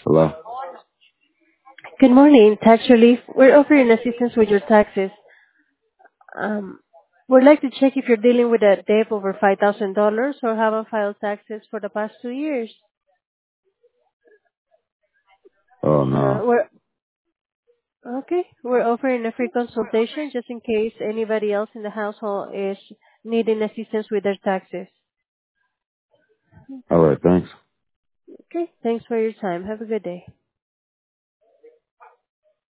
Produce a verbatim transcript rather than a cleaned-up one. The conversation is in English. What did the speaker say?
Hello? Good morning, Tax Relief. We're offering assistance with your taxes. Um, we'd like to check if you're dealing with a debt over five thousand dollars or haven't filed taxes for the past two years. Oh, Uh, no. we're okay. We're offering a free consultation just in case anybody else in the household is needing assistance with their taxes. All right, thanks. Okay. Thanks for your time. Have a good day.